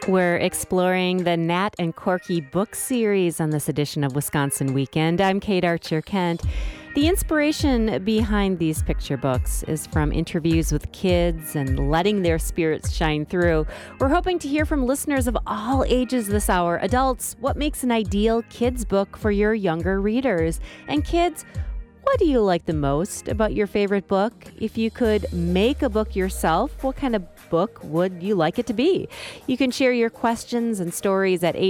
We're exploring the Nat and Corky book series on this edition of Wisconsin Weekend. I'm Kate Archer-Kent. The inspiration behind these picture books is from interviews with kids and letting their spirits shine through. We're hoping to hear from listeners of all ages this hour. Adults, what makes an ideal kids book for your younger readers? And kids, what do you like the most about your favorite book? If you could make a book yourself, what kind of book would you like it to be? You can share your questions and stories at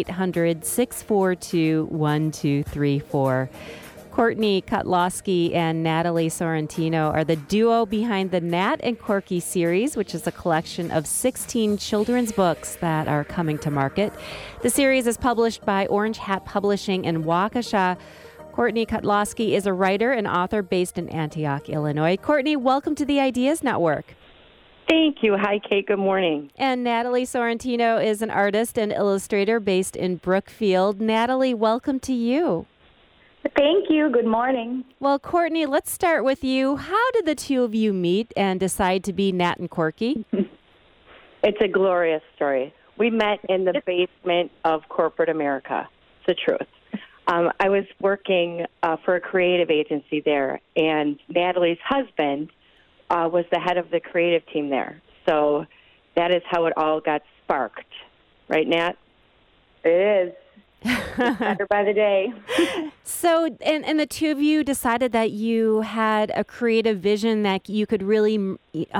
800-642-1234. Courtney Kotloski and Natalie Sorrentino are the duo behind the Nat and Corky series, which is a collection of 16 children's books that are coming to market. The series is published by Orange Hat Publishing in Waukesha. Courtney Kotloski is a writer and author based in Antioch, Illinois. Courtney, welcome to the Ideas Network. Thank you. Hi, Kate. Good morning. And Natalie Sorrentino is an artist and illustrator based in Brookfield. Natalie, welcome to you. Thank you. Good morning. Well, Courtney, let's start with you. How did the two of you meet and decide to be Nat and Corky? It's a glorious story. We met in the basement of corporate America. It's the truth. I was working for a creative agency there, and Natalie's husband was the head of the creative team there. So that is how it all got sparked. Right, Nat? It is. Better by the day. So, and the two of you decided that you had a creative vision that you could really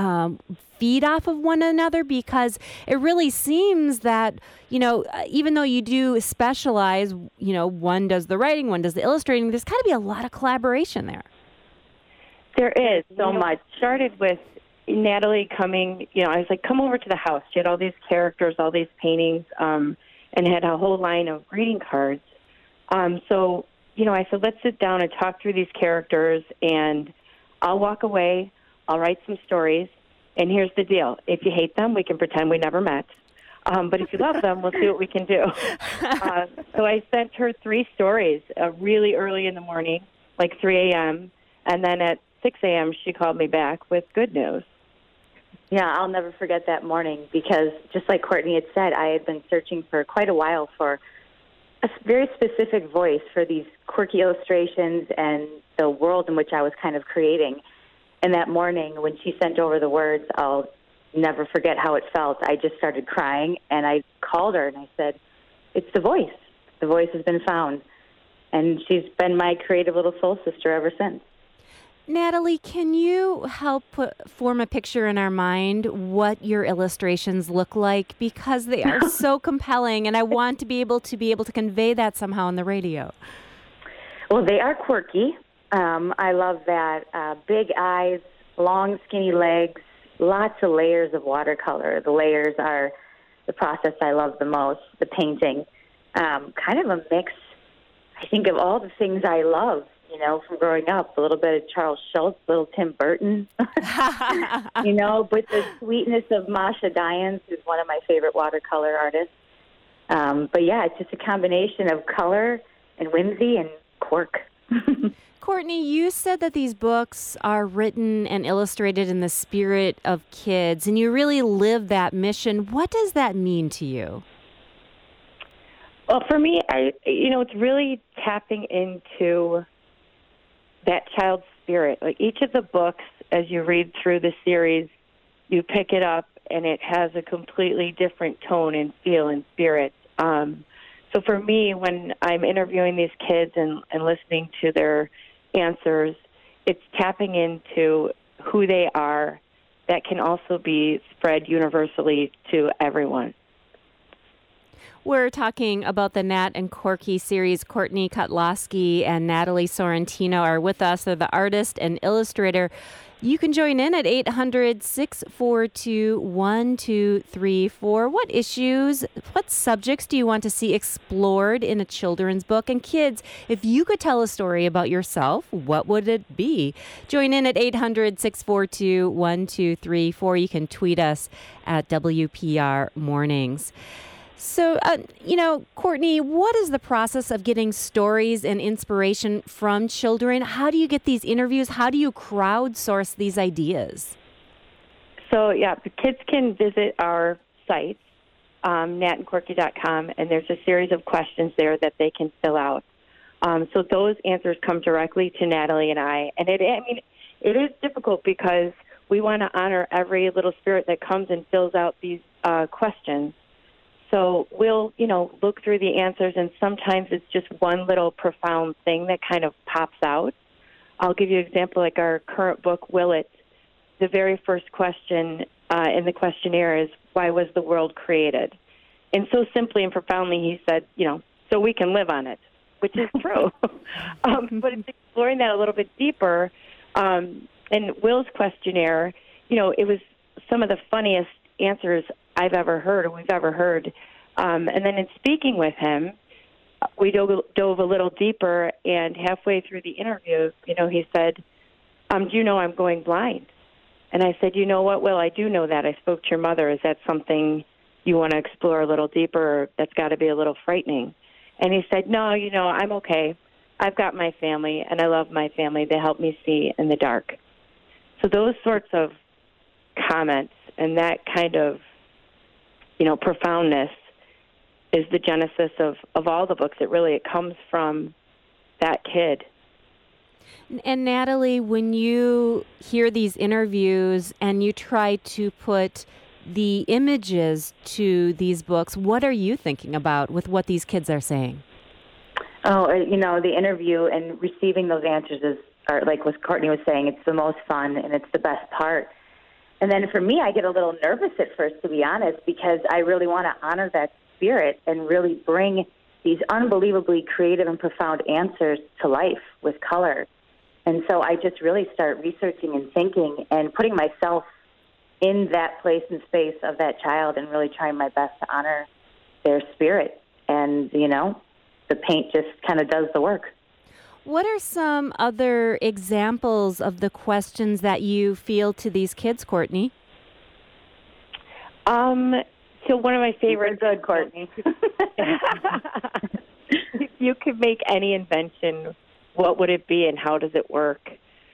feed off of one another, because it really seems that, even though you do specialize, one does the writing, one does the illustrating, there's got to be a lot of collaboration there. There is so much. Started with Natalie coming, I was like, come over to the house. She had all these characters, all these paintings, and had a whole line of greeting cards. So, I said, let's sit down and talk through these characters, and I'll walk away. I'll write some stories, and here's the deal. If you hate them, we can pretend we never met. But if you love them, we'll see what we can do. So I sent her 3 stories really early in the morning, like 3 a.m., and then at 6 a.m. she called me back with good news. Yeah, I'll never forget that morning, because just like Courtney had said, I had been searching for quite a while for a very specific voice for these quirky illustrations and the world in which I was kind of creating. And that morning when she sent over the words, I'll never forget how it felt. I just started crying, and I called her and I said, it's the voice. The voice has been found. And she's been my creative little soul sister ever since. Natalie, can you help form a picture in our mind what your illustrations look like? Because they are so compelling, and I want to be able to convey that somehow on the radio. Well, they are quirky. I love that. Big eyes, long, skinny legs, lots of layers of watercolor. The layers are the process I love the most, the painting. Kind of a mix, I think, of all the things I love. From growing up, a little bit of Charles Schultz, little Tim Burton, with the sweetness of Masha Dyens, who's one of my favorite watercolor artists. But yeah, it's just a combination of color and whimsy and quirk. Courtney, you said that these books are written and illustrated in the spirit of kids, and you really live that mission. What does that mean to you? Well, for me, it's really tapping into that child's spirit. Like each of the books, as you read through the series, you pick it up and it has a completely different tone and feel and spirit. So for me, when I'm interviewing these kids and listening to their answers, it's tapping into who they are that can also be spread universally to everyone. We're talking about the Nat and Corky series. Courtney Kotloski and Natalie Sorrentino are with us. They're the artist and illustrator. You can join in at 800-642-1234. What issues, what subjects do you want to see explored in a children's book? And kids, if you could tell a story about yourself, what would it be? Join in at 800-642-1234. You can tweet us at WPR Mornings. So, Courtney, what is the process of getting stories and inspiration from children? How do you get these interviews? How do you crowdsource these ideas? So, the kids can visit our site, natandcorky.com, and there's a series of questions there that they can fill out. So those answers come directly to Natalie and I. And it is difficult because we want to honor every little spirit that comes and fills out these questions. So we'll, look through the answers, and sometimes it's just one little profound thing that kind of pops out. I'll give you an example, like our current book, Will It? The very first question in the questionnaire is, why was the world created? And so simply and profoundly, he said, so we can live on it, which is true. But it's exploring that a little bit deeper. In Will's questionnaire, it was some of the funniest answers I've ever heard or we've ever heard. And then in speaking with him, we dove a little deeper, and halfway through the interview, he said, do you know I'm going blind? And I said, you know what, Will, I do know that. I spoke to your mother. Is that something you want to explore a little deeper? That's got to be a little frightening. And he said, no, I'm okay. I've got my family, and I love my family. They help me see in the dark. So those sorts of comments and that kind of, profoundness is the genesis of all the books. It comes from that kid. And Natalie, when you hear these interviews and you try to put the images to these books, what are you thinking about with what these kids are saying? Oh, the interview and receiving those answers are like what Courtney was saying, it's the most fun and it's the best part. And then for me, I get a little nervous at first, to be honest, because I really want to honor that spirit and really bring these unbelievably creative and profound answers to life with color. And so I just really start researching and thinking and putting myself in that place and space of that child and really trying my best to honor their spirit. And, the paint just kind of does the work. What are some other examples of the questions that you field to these kids, Courtney? So one of my favorites. You're good, Courtney. If you could make any invention, what would it be and how does it work?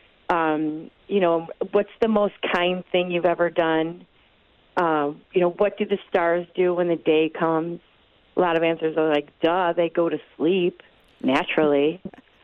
What's the most kind thing you've ever done? What do the stars do when the day comes? A lot of answers are like, duh, they go to sleep naturally.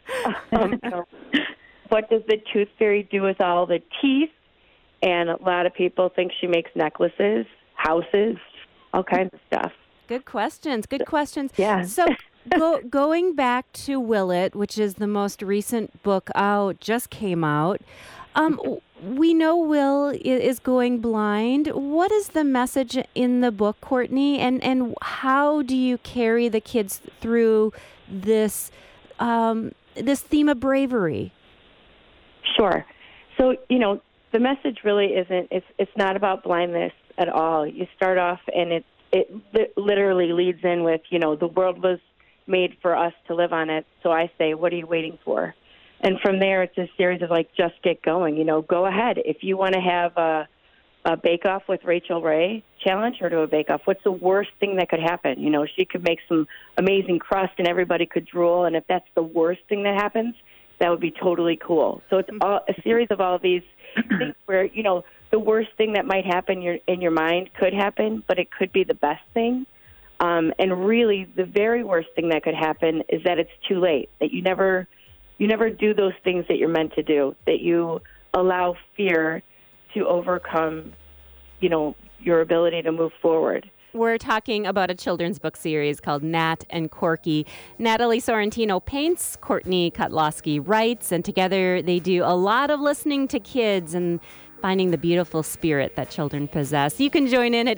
What does the tooth fairy do with all the teeth? And a lot of people think she makes necklaces, houses, all kinds of stuff. Good questions. Yeah. So going back to Will It, which is the most recent book out, just came out. We know Will is going blind. What is the message in the book, Courtney? And how do you carry the kids through this this theme of bravery? Sure. So, the message really isn't, it's not about blindness at all. You start off and it literally leads in with, the world was made for us to live on it. So I say, what are you waiting for? And from there, it's a series of just get going, go ahead. If you want to have a bake-off with Rachel Ray, challenge her to a bake-off. What's the worst thing that could happen? She could make some amazing crust and everybody could drool. And if that's the worst thing that happens, that would be totally cool. So it's a series of all these things where, the worst thing that might happen in your mind could happen, but it could be the best thing. And really, the very worst thing that could happen is that it's too late, that you never do those things that you're meant to do, that you allow fear to overcome, your ability to move forward. We're talking about a children's book series called Nat and Corky. Natalie Sorrentino paints, Courtney Kotloski writes, and together they do a lot of listening to kids and finding the beautiful spirit that children possess. You can join in at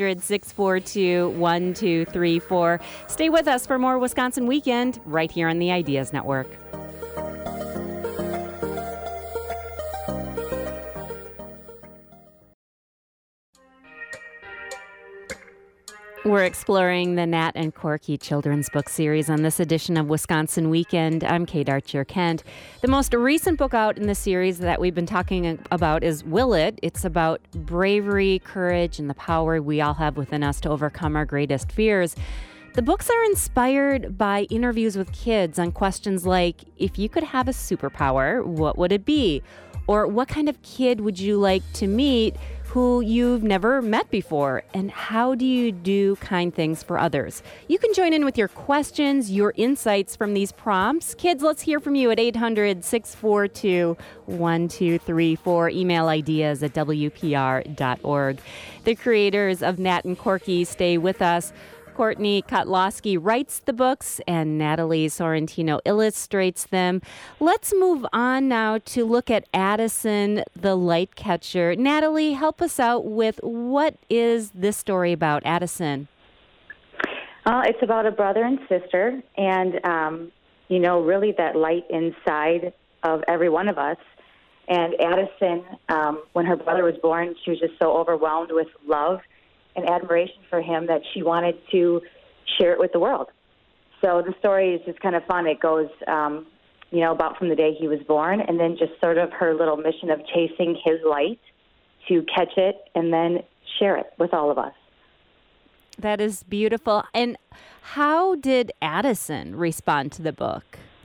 800-642-1234. Stay with us for more Wisconsin Weekend right here on the Ideas Network. We're exploring the Nat and Corky children's book series on this edition of Wisconsin Weekend. I'm Kate Archer-Kent. The most recent book out in the series that we've been talking about is Will It? It's about bravery, courage, and the power we all have within us to overcome our greatest fears. The books are inspired by interviews with kids on questions like, if you could have a superpower, what would it be? Or what kind of kid would you like to meet who you've never met before? And how do you do kind things for others? You can join in with your questions, your insights from these prompts. Kids, let's hear from you at 800-642-1234. Email ideas at WPR.org. The creators of Nat and Corky stay with us. Courtney Kotlowski writes the books and Natalie Sorrentino illustrates them. Let's move on now to look at Addison, the light catcher. Natalie, help us out with what is this story about, Addison? It's about a brother and sister and, really that light inside of every one of us. And Addison, when her brother was born, she was just so overwhelmed with love and admiration for him that she wanted to share it with the world. So the story is just kind of fun. It goes, about from the day he was born and then just sort of her little mission of chasing his light to catch it and then share it with all of us. That is beautiful. And how did Addison respond to the book?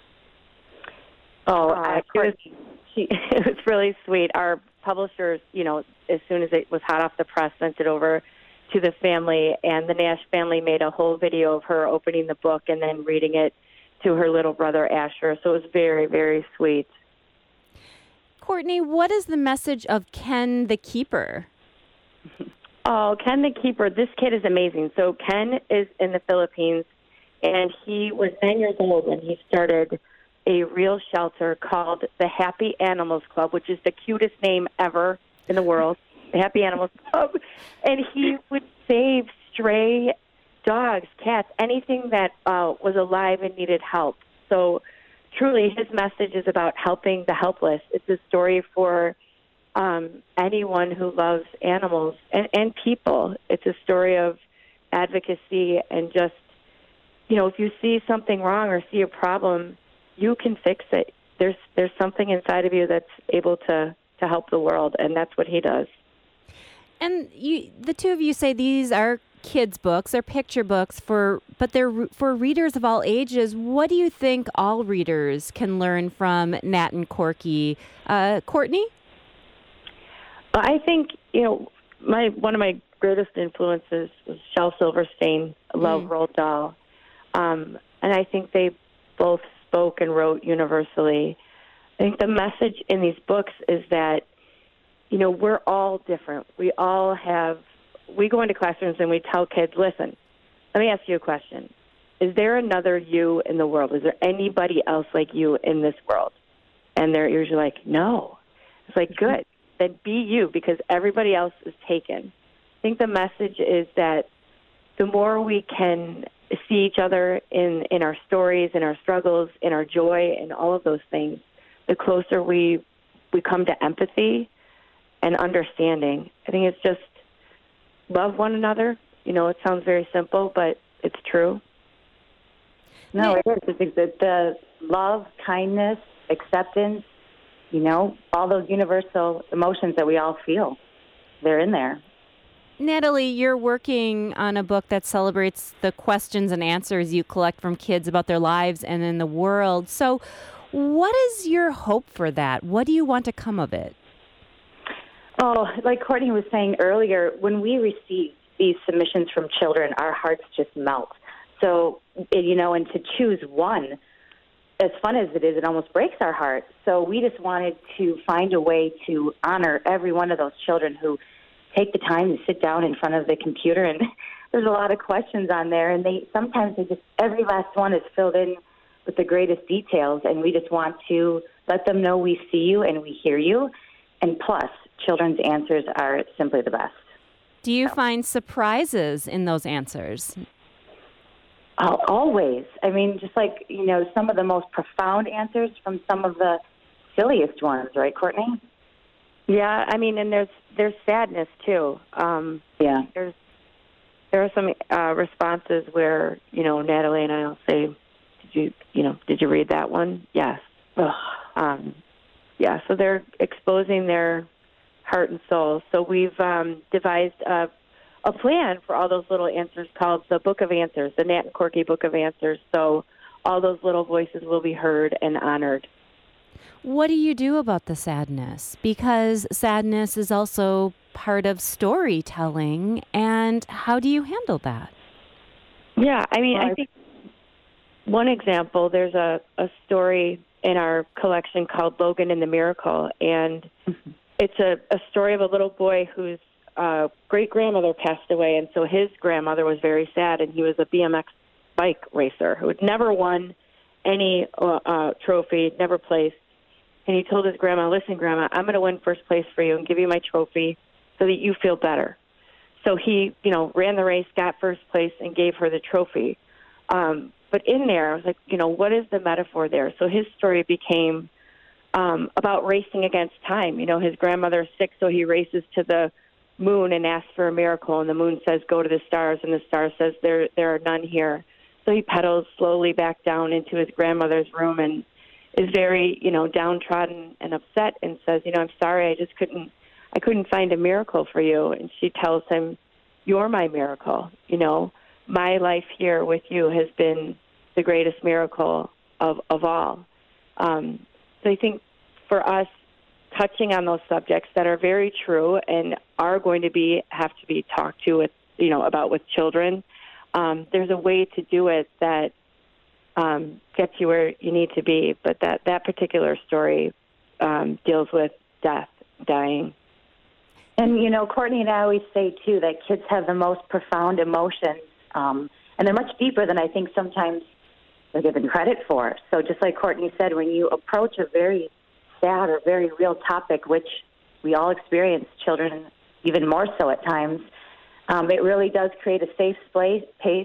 It was really sweet. Our publishers, as soon as it was hot off the press, sent it over to the family, and the Nash family made a whole video of her opening the book and then reading it to her little brother, Asher. So it was very, very sweet. Courtney, what is the message of Ken the Keeper? Oh, Ken the Keeper. This kid is amazing. So Ken is in the Philippines, and he was 9 years old when he started a real shelter called the Happy Animals Club, which is the cutest name ever in the world. The Happy Animals Club, and he would save stray dogs, cats, anything that was alive and needed help. So truly his message is about helping the helpless. It's a story for anyone who loves animals and people. It's a story of advocacy and just, if you see something wrong or see a problem, you can fix it. There's something inside of you that's able to help the world, and that's what he does. And the two of you say these are kids' books, they're picture books, but they're for readers of all ages. What do you think all readers can learn from Nat and Corky? Courtney? I think, one of my greatest influences was Shel Silverstein, Love Roald Dahl. And I think they both spoke and wrote universally. I think the message in these books is that we're all different. We go into classrooms and we tell kids, listen, let me ask you a question. Is there another you in the world? Is there anybody else like you in this world? And they're usually like, no. It's like, good. Then be you, because everybody else is taken. I think the message is that the more we can see each other in our stories, in our struggles, in our joy, and all of those things, the closer we come to empathy and understanding. I think it's just love one another. It sounds very simple, but it's true. No, it is. I think that the love, kindness, acceptance, all those universal emotions that we all feel, they're in there. Natalie, you're working on a book that celebrates the questions and answers you collect from kids about their lives and in the world. So what is your hope for that? What do you want to come of it? Oh, like Courtney was saying earlier, when we receive these submissions from children, our hearts just melt. So, and to choose one, as fun as it is, it almost breaks our heart. So we just wanted to find a way to honor every one of those children who take the time to sit down in front of the computer. And there's a lot of questions on there, and sometimes every last one is filled in with the greatest details, and we just want to let them know we see you and we hear you. And plus, children's answers are simply the best. Do you find surprises in those answers? Always. I mean, just like, some of the most profound answers from some of the silliest ones, right, Courtney? Yeah, I mean, and there's sadness, too. Yeah. There are some responses where, Natalie and I will say, did you read that one? Yes. Yeah, so they're exposing their heart and soul. So we've devised a plan for all those little answers called the Book of Answers, the Nat and Corky Book of Answers. So all those little voices will be heard and honored. What do you do about the sadness? Because sadness is also part of storytelling, and how do you handle that? Yeah, I mean, I think one example, there's a story in our collection called Logan and the Miracle, and it's a story of a little boy whose great-grandmother passed away, and so his grandmother was very sad, and he was a BMX bike racer who had never won any trophy, never placed. And he told his grandma, listen, Grandma, I'm going to win first place for you and give you my trophy so that you feel better. So he, ran the race, got first place, and gave her the trophy. But in there, I was like, what is the metaphor there? So his story became about racing against time. His grandmother's sick, so he races to the moon and asks for a miracle, and the moon says, go to the stars, and the star says, there are none here. So he pedals slowly back down into his grandmother's room and is very, downtrodden and upset and says, I'm sorry, I couldn't find a miracle for you. And she tells him, you're my miracle. My life here with you has been the greatest miracle of all. So I think for us, touching on those subjects that are very true and are going to have to be talked to with, about with children, there's a way to do it that gets you where you need to be. But that particular story deals with death, dying. And, Courtney and I always say, too, that kids have the most profound emotions, and they're much deeper than I think sometimes they're given credit for. So just like Courtney said, when you approach a very sad or very real topic, which we all experience, children even more so at times, it really does create a safe place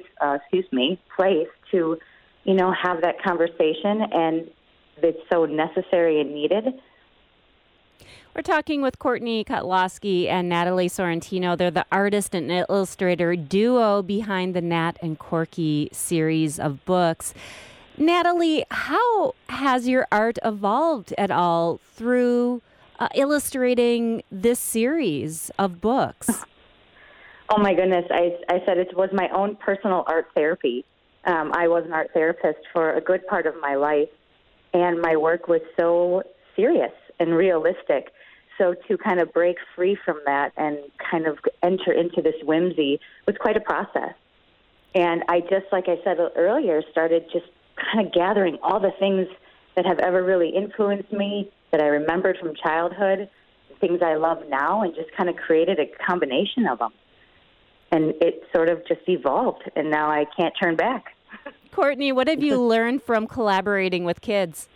to, have that conversation, and it's so necessary and needed. We're talking with Courtney Kotloski and Natalie Sorrentino. They're the artist and illustrator duo behind the Nat and Corky series of books. Natalie, how has your art evolved at all through illustrating this series of books? Oh, my goodness. I said it was my own personal art therapy. I was an art therapist for a good part of my life, and my work was so serious and realistic. So to kind of break free from that and kind of enter into this whimsy was quite a process. And I just, like I said earlier, started just kind of gathering all the things that have ever really influenced me, that I remembered from childhood, things I love now, and just kind of created a combination of them. And it sort of just evolved, and now I can't turn back. Courtney, what have you learned from collaborating with kids?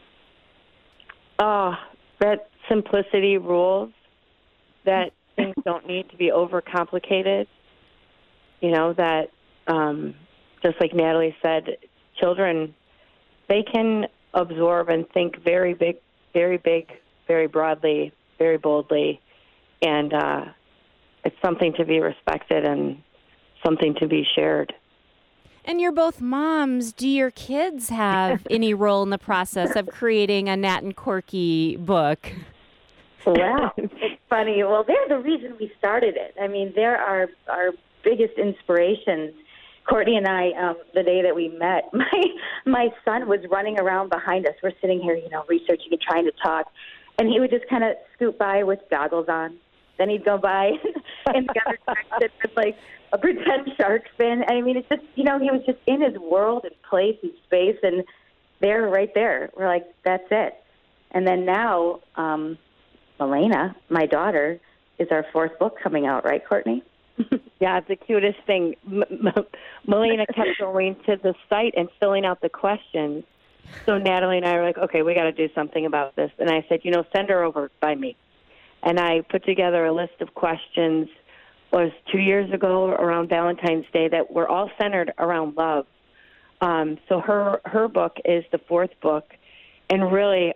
That simplicity rules, that things don't need to be overcomplicated. That just like Natalie said, children, they can absorb and think very big, very broadly, very boldly, and it's something to be respected and something to be shared. And you're both moms. Do your kids have any role in the process of creating a Nat and Corky book? Wow, it's funny. Well, they're the reason we started it. I mean, they're our biggest inspirations. Courtney and I, the day that we met, my son was running around behind us. We're sitting here, researching and trying to talk, and he would just kind of scoot by with goggles on. Then he'd go by in the other direction with like a pretend shark fin. I mean, it's just, he was just in his world and place and space, and they're right there. We're like, that's it. And then now, Milena, my daughter, is our fourth book coming out, right, Courtney? Yeah, it's the cutest thing. Milena kept going to the site and filling out the questions. So Natalie and I were like, okay, we got to do something about this. And I said, send her over by me. And I put together a list of questions, was 2 years ago around Valentine's Day, that were all centered around love. So her book is the fourth book. And really,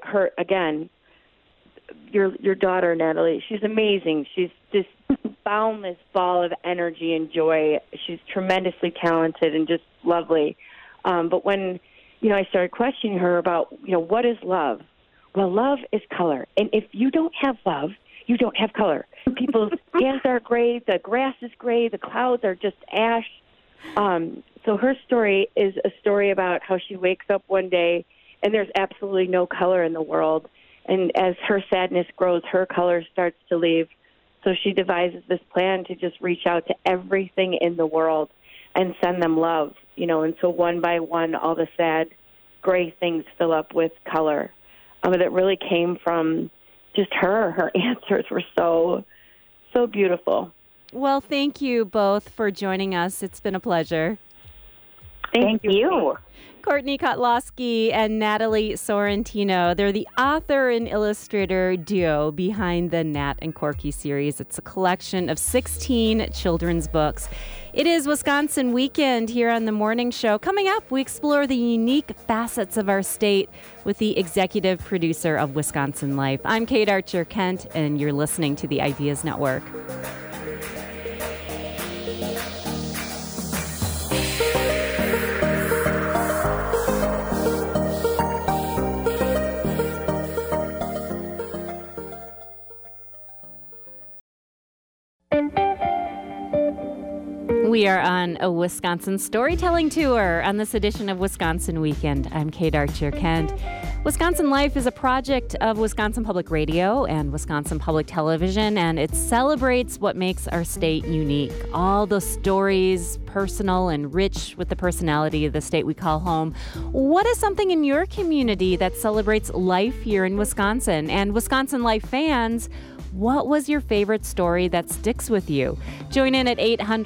your daughter, Natalie, she's amazing. She's this boundless ball of energy and joy. She's tremendously talented and just lovely. But when, I started questioning her about, what is love? Well, love is color. And if you don't have love, you don't have color. People's hands are gray, the grass is gray, the clouds are just ash. So her story is a story about how she wakes up one day and there's absolutely no color in the world. And as her sadness grows, her color starts to leave. So she devises this plan to just reach out to everything in the world and send them love, and so one by one, all the sad, gray things fill up with color. It really came from just her. Her answers were so beautiful. Well, thank you both for joining us. It's been a pleasure. Thank you. Courtney Kotloski and Natalie Sorrentino. They're the author and illustrator duo behind the Nat and Corky series. It's a collection of 16 children's books. It is Wisconsin Weekend here on the Morning Show. Coming up, we explore the unique facets of our state with the executive producer of Wisconsin Life. I'm Kate Archer Kent, and you're listening to the Ideas Network. We are on a Wisconsin storytelling tour on this edition of Wisconsin Weekend. I'm Kate Archer Kent. Wisconsin Life is a project of Wisconsin Public Radio and Wisconsin Public Television, and it celebrates what makes our state unique. All the stories, personal and rich with the personality of the state we call home. What is something in your community that celebrates life here in Wisconsin? And Wisconsin Life fans, what was your favorite story that sticks with you? Join in at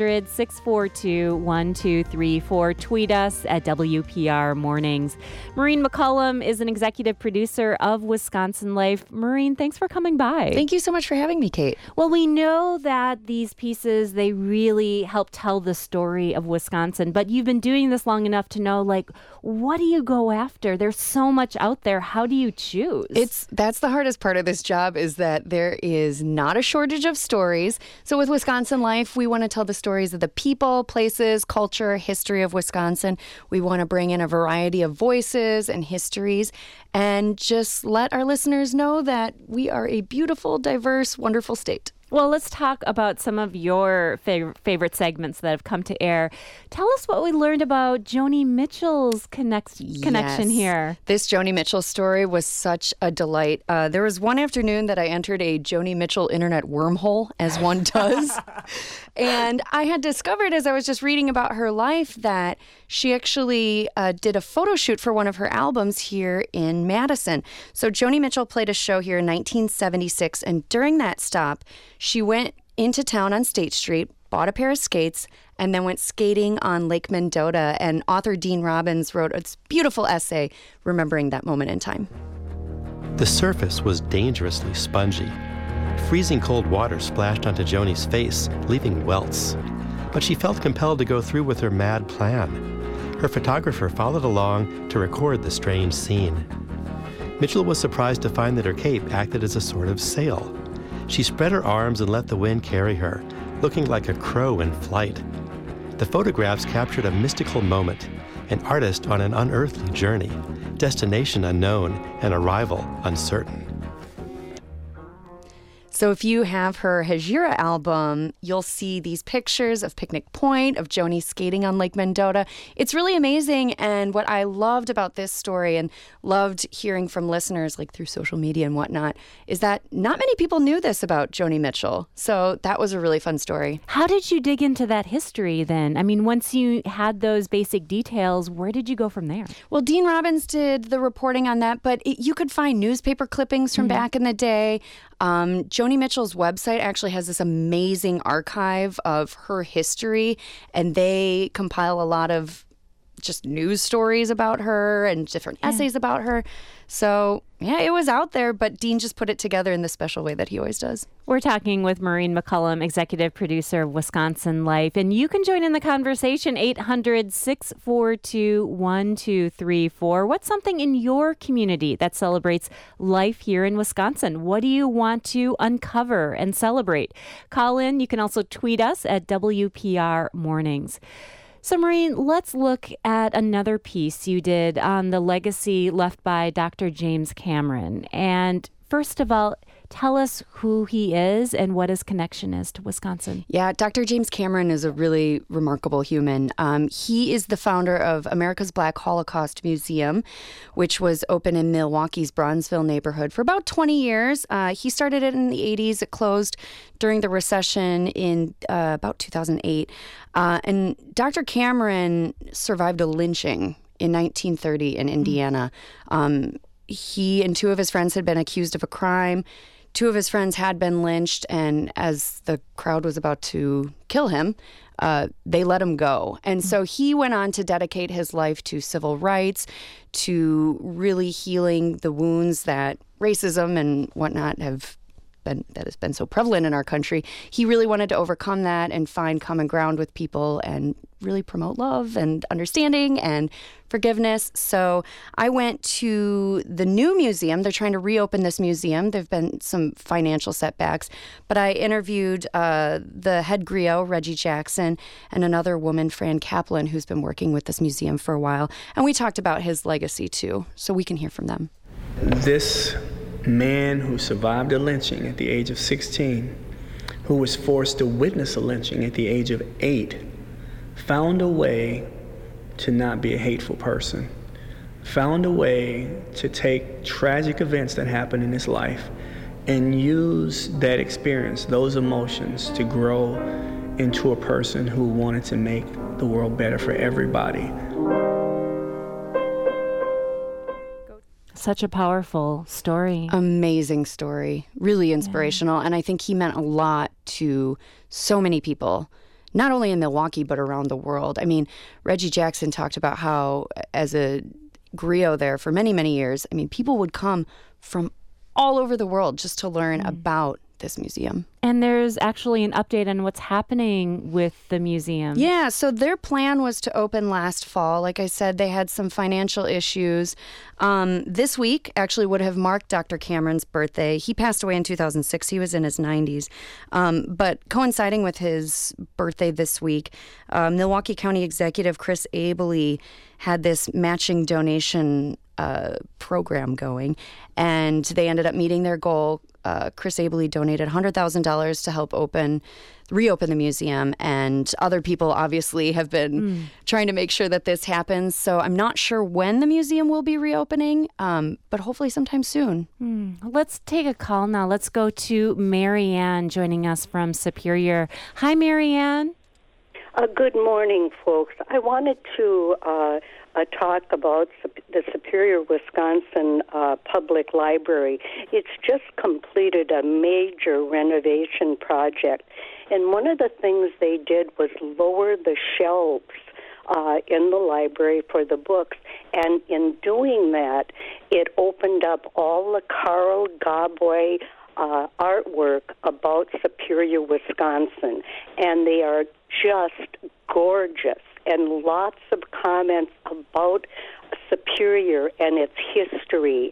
800-642-1234. Tweet us at WPR Mornings. Maureen McCullum is an executive producer of Wisconsin Life. Maureen, thanks for coming by. Thank you so much for having me, Kate. Well, we know that these pieces, they really help tell the story of Wisconsin, but you've been doing this long enough to know, what do you go after? There's so much out there. How do you choose? That's the hardest part of this job, is that there is not a shortage of stories. So with Wisconsin Life, we want to tell the stories of the people, places, culture, history of Wisconsin. We want to bring in a variety of voices and histories and just let our listeners know that we are a beautiful, diverse, wonderful state. Well, let's talk about some of your favorite segments that have come to air. Tell us what we learned about Joni Mitchell's connection here. This Joni Mitchell story was such a delight. There was one afternoon that I entered a Joni Mitchell internet wormhole, as one does. And I had discovered, as I was just reading about her life, that she actually did a photo shoot for one of her albums here in Madison. So Joni Mitchell played a show here in 1976, and during that stop, she went into town on State Street, bought a pair of skates, and then went skating on Lake Mendota. And author Dean Robbins wrote a beautiful essay remembering that moment in time. The surface was dangerously spongy. Freezing cold water splashed onto Joni's face, leaving welts. But she felt compelled to go through with her mad plan. Her photographer followed along to record the strange scene. Mitchell was surprised to find that her cape acted as a sort of sail. She spread her arms and let the wind carry her, looking like a crow in flight. The photographs captured a mystical moment, an artist on an unearthly journey, destination unknown and arrival uncertain. So if you have her Hejira album, you'll see these pictures of Picnic Point, of Joni skating on Lake Mendota. It's really amazing. And what I loved about this story, and loved hearing from listeners through social media and whatnot, is that not many people knew this about Joni Mitchell. So that was a really fun story. How did you dig into that history then? I mean, once you had those basic details, where did you go from there? Well, Dean Robbins did the reporting on that, but you could find newspaper clippings from back in the day. Joni Mitchell's website actually has this amazing archive of her history, and they compile a lot of just news stories about her and different essays about her. So, yeah, it was out there, but Dean just put it together in the special way that he always does. We're talking with Maureen McCullum, executive producer of Wisconsin Life, and you can join in the conversation, 800-642-1234. What's something in your community that celebrates life here in Wisconsin? What do you want to uncover and celebrate? Call in. You can also tweet us at WPR Mornings. So, Maureen, let's look at another piece you did on the legacy left by Dr. James Cameron. And first of all, Tell us who he is and what his connection is to Wisconsin. Yeah, Dr. James Cameron is a really remarkable human. He is the founder of America's Black Holocaust Museum, which was open in Milwaukee's Bronzeville neighborhood for about 20 years. He started it in the 80s. It closed during the recession in about 2008. And Dr. Cameron survived a lynching in 1930 in Indiana. He and two of his friends had been accused of a crime. Two of his friends had been lynched, and as the crowd was about to kill him, they let him go. And so he went on to dedicate his life to civil rights, to really healing the wounds that racism and whatnot that has been so prevalent in our country. He really wanted to overcome that and find common ground with people and really promote love and understanding and forgiveness. So I went to the new museum. They're trying to reopen this museum. There have been some financial setbacks, but I interviewed the head griot, Reggie Jackson, and another woman, Fran Kaplan, who's been working with this museum for a while. And we talked about his legacy too, so we can hear from them. This man who survived a lynching at the age of 16, who was forced to witness a lynching at the age of 8, found a way to not be a hateful person, found a way to take tragic events that happened in his life and use that experience, those emotions, to grow into a person who wanted to make the world better for everybody. Such a powerful story. Amazing story. Really inspirational. And I think he meant a lot to so many people, not only in Milwaukee, but around the world. I mean, Reggie Jackson talked about how, as a griot there for many, many years, I mean, people would come from all over the world just to learn about this museum. And there's actually an update on what's happening with the museum. Yeah, so their plan was to open last fall. Like I said, they had some financial issues. This week actually would have marked Dr. Cameron's birthday. He passed away in 2006. He was in his 90s. But coinciding with his birthday this week, Milwaukee County Executive Chris Abele had this matching donation program going, and they ended up meeting their goal. Chris Abele donated $100,000 to help reopen the museum, and other people obviously have been trying to make sure that this happens. So I'm not sure when the museum will be reopening, but hopefully sometime soon. Let's take a call now. Let's go to Marianne joining us from Superior. Hi, Marianne. Good morning, folks. I wanted to talk about the Superior, Wisconsin Public Library. It's just completed a major renovation project, and one of the things they did was lower the shelves in the library for the books, and in doing that, it opened up all the Carl Gabboy artwork about Superior, Wisconsin, and they are just gorgeous, and lots of comments about Superior and its history.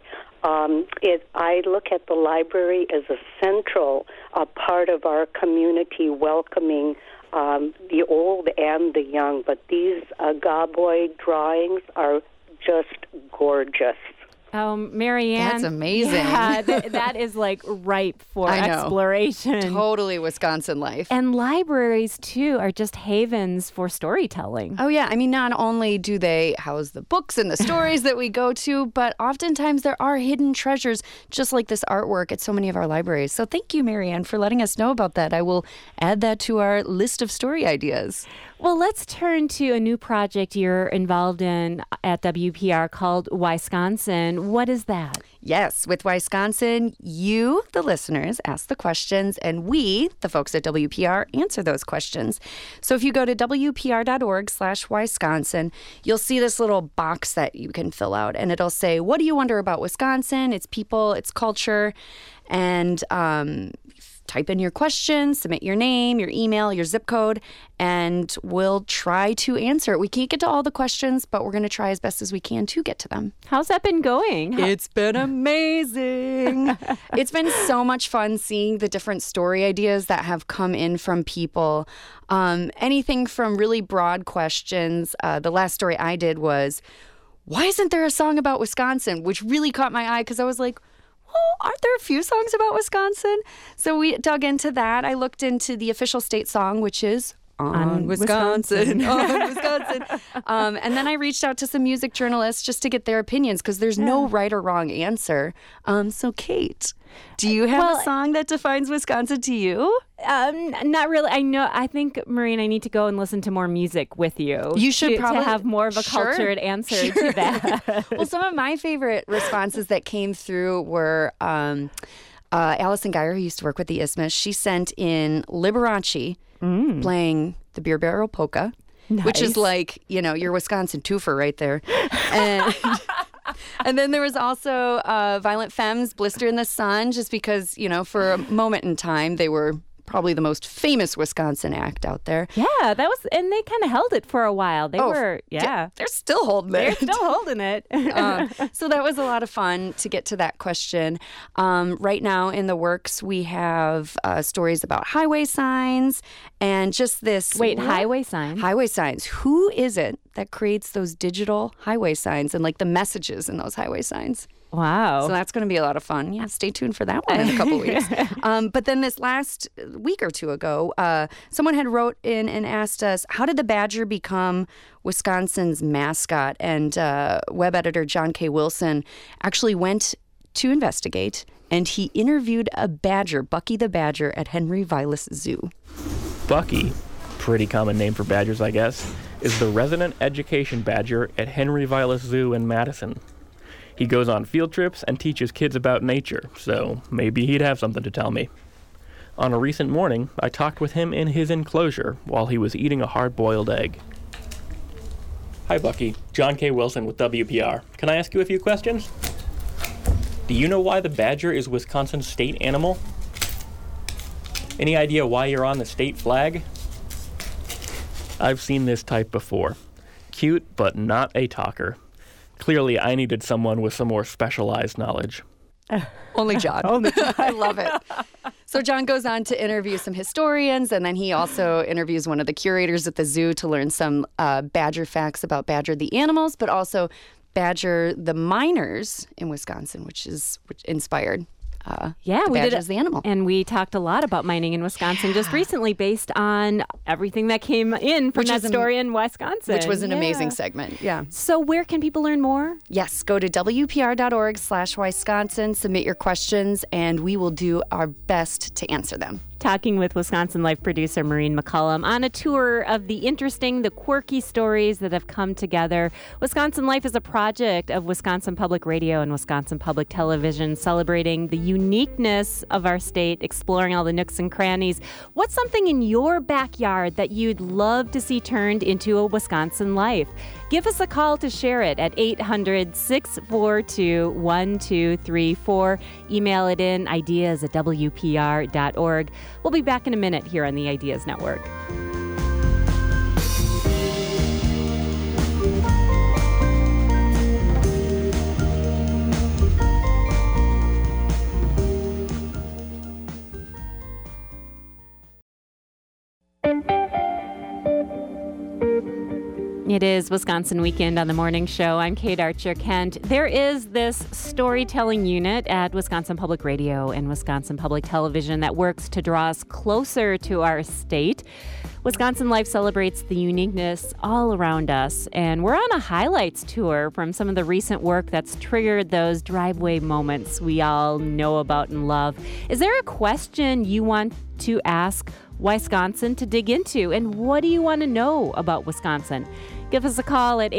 I look at the library as a central part of our community, welcoming the old and the young, but these Gabboy drawings are just gorgeous. Marianne. That's amazing. Yeah, that is like ripe for exploration. Totally Wisconsin life. And libraries, too, are just havens for storytelling. Oh, yeah. I mean, not only do they house the books and the stories that we go to, but oftentimes there are hidden treasures, just like this artwork at so many of our libraries. So thank you, Marianne, for letting us know about that. I will add that to our list of story ideas. Well, let's turn to a new project you're involved in at WPR called Wisconsin. What is that? Yes, with Wisconsin, you, the listeners, ask the questions, and we, the folks at WPR, answer those questions. So if you go to WPR.org/Wisconsin, you'll see this little box that you can fill out, and it'll say, what do you wonder about Wisconsin, its people, its culture, and type in your questions, submit your name, your email, your zip code, and we'll try to answer it. We can't get to all the questions, but we're going to try as best as we can to get to them. How's that been going? It's been amazing. It's been so much fun seeing the different story ideas that have come in from people. Anything from really broad questions. The last story I did was, why isn't there a song about Wisconsin? Which really caught my eye because I was like, aren't there a few songs about Wisconsin? So we dug into that. I looked into the official state song, which is On Wisconsin. On Wisconsin. And then I reached out to some music journalists just to get their opinions because there's no right or wrong answer. So, Kate, do you have a song that defines Wisconsin to you? Not really. I think, Maureen, I need to go and listen to more music with you. You should probably have more of a cultured answer to that. Well, some of my favorite responses that came through were Allison Geyer, who used to work with the Isthmus. She sent in Liberace playing the Beer Barrel Polka, which is like, your Wisconsin twofer right there. And then there was also Violent Femmes, Blister in the Sun, just because, for a moment in time, they were probably the most famous Wisconsin act out there. Yeah, and they kind of held it for a while. They're still holding it. They're still holding it. So that was a lot of fun to get to that question. Right now in the works, we have stories about highway signs and just this. Wait, highway signs? Highway signs. Who is it that creates those digital highway signs and like the messages in those highway signs? Wow. So that's going to be a lot of fun. Yeah, stay tuned for that one in a couple weeks. But then this last week or two ago, someone had wrote in and asked us, how did the Badger become Wisconsin's mascot? And web editor John K. Wilson actually went to investigate, and he interviewed a badger, Bucky the Badger, at Henry Vilas Zoo. Bucky, pretty common name for badgers, I guess, is the resident education badger at Henry Vilas Zoo in Madison. He goes on field trips and teaches kids about nature, so maybe he'd have something to tell me. On a recent morning, I talked with him in his enclosure while he was eating a hard-boiled egg. Hi, Bucky. John K. Wilson with WPR. Can I ask you a few questions? Do you know why the badger is Wisconsin's state animal? Any idea why you're on the state flag? I've seen this type before. Cute, but not a talker. Clearly, I needed someone with some more specialized knowledge. Only John. Only John. I love it. So John goes on to interview some historians, and then he also interviews one of the curators at the zoo to learn some badger facts about Badger the animals, but also Badger the miners in Wisconsin, which inspired we Badger did as the animal. And we talked a lot about mining in Wisconsin just recently based on everything that came in from that story in Wisconsin. Which was an amazing segment, yeah. So where can people learn more? Yes, go to WPR.org/Wisconsin, submit your questions, and we will do our best to answer them. Talking with Wisconsin Life producer Maureen McCullum on a tour of the interesting, the quirky stories that have come together. Wisconsin Life is a project of Wisconsin Public Radio and Wisconsin Public Television, celebrating the uniqueness of our state, exploring all the nooks and crannies. What's something in your backyard that you'd love to see turned into a Wisconsin Life? Give us a call to share it at 800-642-1234. Email it in, ideas@wpr.org. We'll be back in a minute here on the Ideas Network. It is Wisconsin Weekend on the Morning Show. I'm Kate Archer-Kent. There is this storytelling unit at Wisconsin Public Radio and Wisconsin Public Television that works to draw us closer to our state. Wisconsin Life celebrates the uniqueness all around us, and we're on a highlights tour from some of the recent work that's triggered those driveway moments we all know about and love. Is there a question you want to ask Wisconsin to dig into, and what do you want to know about Wisconsin? Give us a call at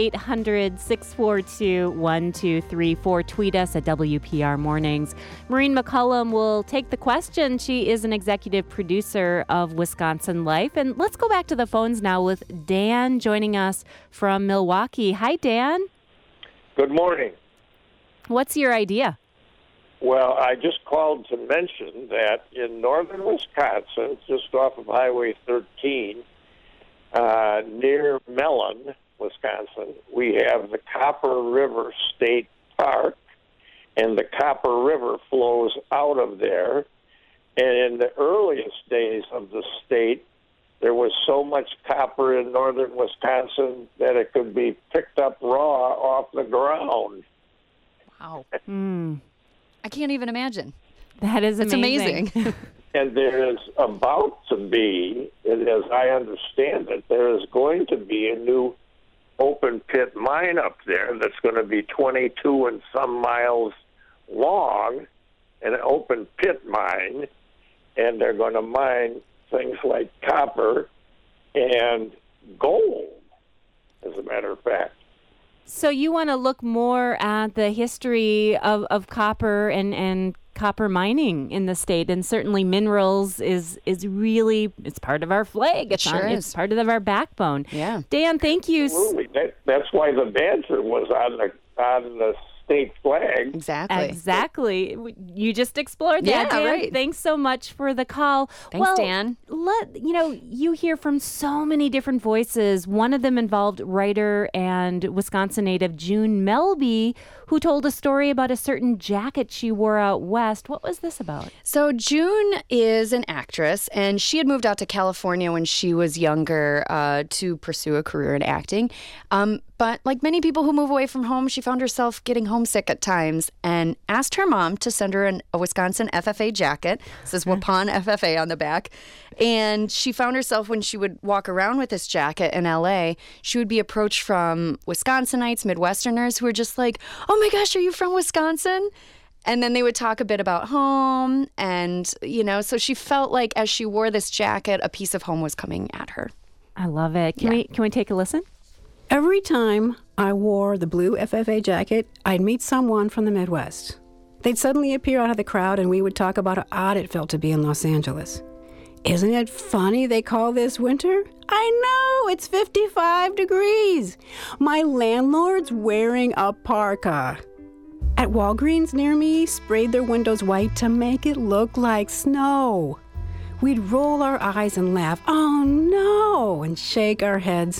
800-642-1234. Tweet us at WPR Mornings. Maureen McCullum will take the question. She is an executive producer of Wisconsin Life. And let's go back to the phones now with Dan joining us from Milwaukee. Hi, Dan. Good morning. What's your idea? Well, I just called to mention that in northern Wisconsin, just off of Highway 13, near Mellon, Wisconsin, we have the Copper River State Park, and the Copper River flows out of there. And in the earliest days of the state, there was so much copper in northern Wisconsin that it could be picked up raw off the ground. Wow. I can't even imagine. That is amazing. It's amazing. And there is about to be, as I understand it, there is going to be a new open pit mine up there that's going to be 22 and some miles long, an open pit mine, and they're going to mine things like copper and gold, as a matter of fact. So you want to look more at the history of copper and copper mining in the state, and certainly minerals is really, it's part of our flag. It's it's part of our backbone. Yeah. Dan, thank you. Absolutely. That's why the badger was on the state flag. Exactly. You just explored that. Yeah, Dan, right. Thanks so much for the call. Thanks, Dan. You hear from so many different voices. One of them involved writer and Wisconsin native June Melby, who told a story about a certain jacket she wore out west. What was this about? So June is an actress, and she had moved out to California when she was younger to pursue a career in acting. But like many people who move away from home, she found herself getting homesick at times and asked her mom to send her a Wisconsin FFA jacket. It says Waupun FFA on the back. And she found herself, when she would walk around with this jacket in LA, she would be approached from Wisconsinites, Midwesterners, who were just like, "Oh my gosh, are you from Wisconsin?" And then they would talk a bit about home. And, so she felt like as she wore this jacket, a piece of home was coming at her. I love it. Can we take a listen? Every time I wore the blue FFA jacket, I'd meet someone from the Midwest. They'd suddenly appear out of the crowd, and we would talk about how odd it felt to be in Los Angeles. Isn't it funny they call this winter? I know, it's 55 degrees. My landlord's wearing a parka. At Walgreens near me, sprayed their windows white to make it look like snow. We'd roll our eyes and laugh, "Oh no," and shake our heads.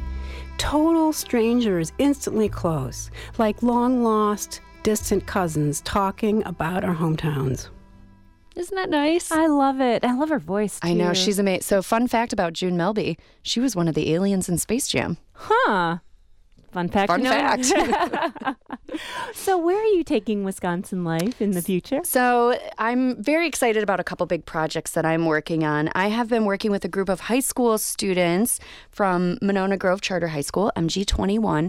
Total strangers instantly close, like long-lost, distant cousins talking about our hometowns. Isn't that nice? I love it. I love her voice, too. I know, she's amazing. So fun fact about June Melby, she was one of the aliens in Space Jam. Huh. Fun fact. Fun fact. So where are you taking Wisconsin Life in the future? So I'm very excited about a couple big projects that I'm working on. I have been working with a group of high school students from Monona Grove Charter High School, MG21,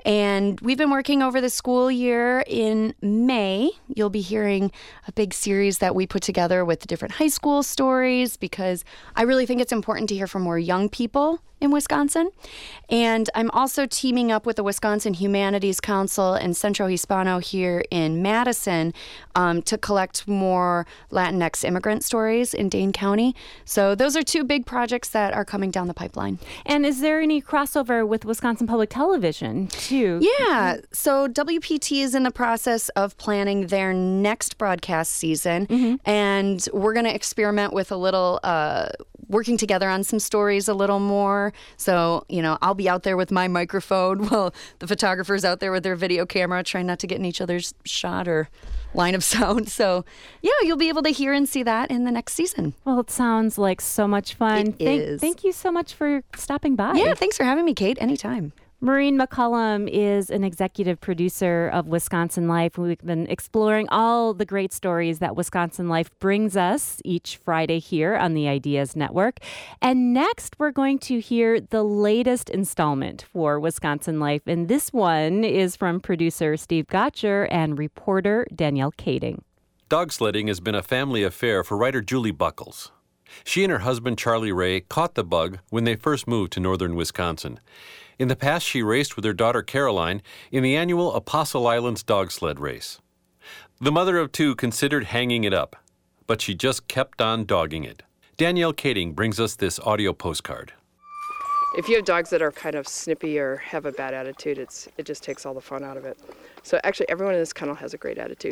and we've been working over the school year. In May, you'll be hearing a big series that we put together with different high school stories, because I really think it's important to hear from more young people in Wisconsin. And I'm also teaming up with the Wisconsin Humanities Council and Centro Hispano here in Madison to collect more Latinx immigrant stories in Dane County. So those are two big projects that are coming down the pipeline. And is there any crossover with Wisconsin Public Television, too? Yeah. So WPT is in the process of planning their next broadcast season. Mm-hmm. And we're going to experiment with a little working together on some stories a little more. So, I'll be out there with my microphone while the photographer's out there with their video camera, trying not to get in each other's shot or line of sound. So, yeah, you'll be able to hear and see that in the next season. Well, it sounds like so much fun. It is. Thank you so much for stopping by. Yeah, thanks for having me, Kate. Anytime. Maureen McCullum is an executive producer of Wisconsin Life. We've been exploring all the great stories that Wisconsin Life brings us each Friday here on the Ideas Network. And next, we're going to hear the latest installment for Wisconsin Life. And this one is from producer Steve Gotcher and reporter Danielle Kading. Dog sledding has been a family affair for writer Julie Buckles. She and her husband, Charlie Ray, caught the bug when they first moved to northern Wisconsin. In the past, she raced with her daughter Caroline in the annual Apostle Islands dog sled race. The mother of two considered hanging it up, but she just kept on dogging it. Danielle Kading brings us this audio postcard. If you have dogs that are kind of snippy or have a bad attitude, it just takes all the fun out of it. So actually, everyone in this kennel has a great attitude.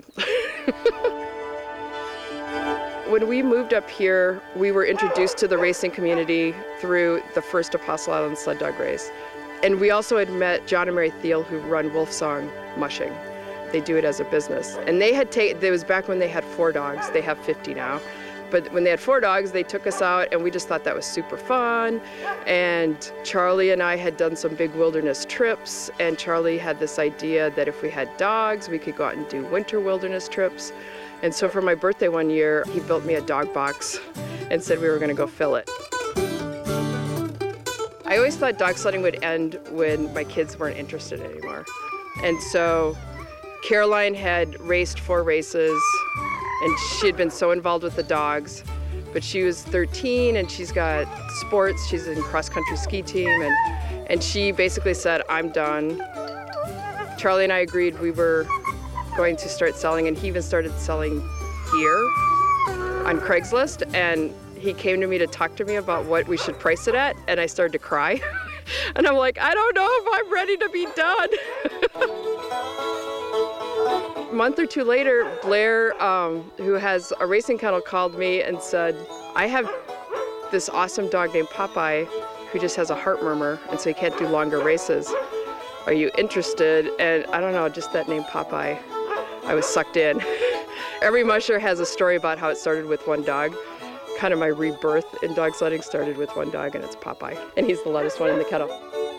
When we moved up here, we were introduced to the racing community through the first Apostle Island sled dog race. And we also had met John and Mary Thiel, who run Wolfsong Mushing. They do it as a business. And it was back when they had 4 dogs. They have 50 now. But when they had 4 dogs, they took us out, and we just thought that was super fun. And Charlie and I had done some big wilderness trips, and Charlie had this idea that if we had dogs, we could go out and do winter wilderness trips. And so for my birthday one year, he built me a dog box and said we were going to go fill it. I always thought dog sledding would end when my kids weren't interested anymore. And so Caroline had raced 4 races, and she had been so involved with the dogs. But she was 13, and she's got sports. She's in cross-country ski team, and she basically said, I'm done. Charlie and I agreed we were going to start selling, and he even started selling gear on Craigslist. And he came to me to talk to me about what we should price it at, and I started to cry. And I'm like, I don't know if I'm ready to be done. A month or 2 later, Blair, who has a racing kennel, called me and said, I have this awesome dog named Popeye who just has a heart murmur, and so he can't do longer races. Are you interested? And I don't know, just that name Popeye, I was sucked in. Every musher has a story about how it started with one dog. Kind of my rebirth in dog sledding started with one dog, and it's Popeye, and he's the loudest one in the kennel.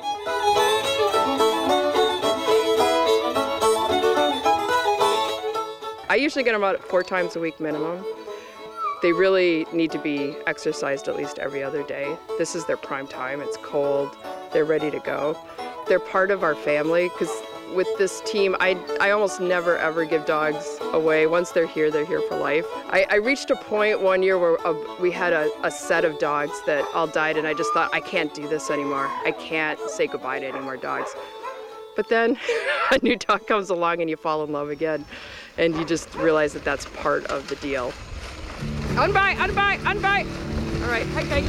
I usually get them out 4 times a week minimum. They really need to be exercised at least every other day. This is their prime time. It's cold. They're ready to go. They're part of our family, because with this team, I almost never ever give dogs away. Once they're here for life. I reached a point one year where we had a set of dogs that all died, and I just thought, I can't do this anymore. I can't say goodbye to any more dogs. But then a new dog comes along and you fall in love again, and you just realize that that's part of the deal. Unbite. All right, hike.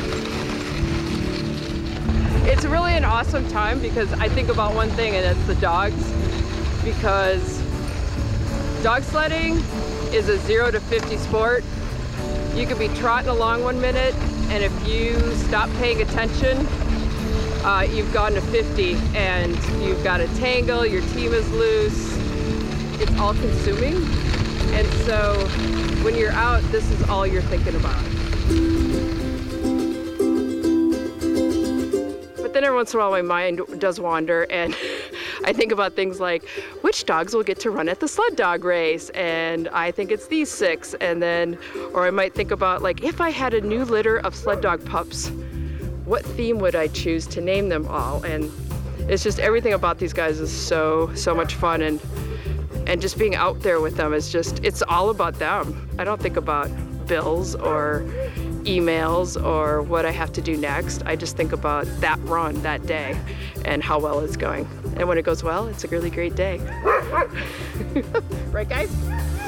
It's really an awesome time because I think about one thing, and it's the dogs. Because dog sledding is a 0 to 50 sport. You could be trotting along 1 minute, and if you stop paying attention, you've gone to 50, and you've got a tangle, your team is loose. It's all consuming. And so when you're out, this is all you're thinking about. But then every once in a while my mind does wander, and I think about things like, which dogs will get to run at the sled dog race? And I think it's these 6. And then, or I might think about, like, if I had a new litter of sled dog pups, what theme would I choose to name them all? And it's just, everything about these guys is so much fun. And just being out there with them is just, it's all about them. I don't think about bills or emails or what I have to do next. I just think about that run that day and how well it's going. And when it goes well, it's a really great day. Right, guys?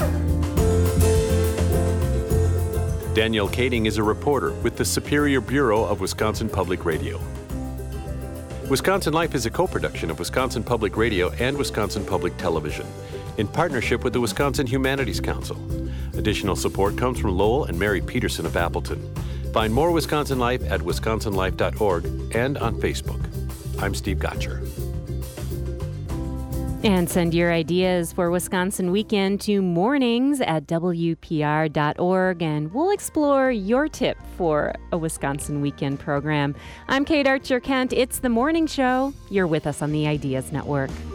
Danielle Kading is a reporter with the Superior Bureau of Wisconsin Public Radio. Wisconsin Life is a co-production of Wisconsin Public Radio and Wisconsin Public Television in partnership with the Wisconsin Humanities Council. Additional support comes from Lowell and Mary Peterson of Appleton. Find more Wisconsin Life at wisconsinlife.org and on Facebook. I'm Steve Gotcher. And send your ideas for Wisconsin Weekend to mornings@wpr.org, and we'll explore your tip for a Wisconsin Weekend program. I'm Kate Archer-Kent. It's The Morning Show. You're with us on the Ideas Network.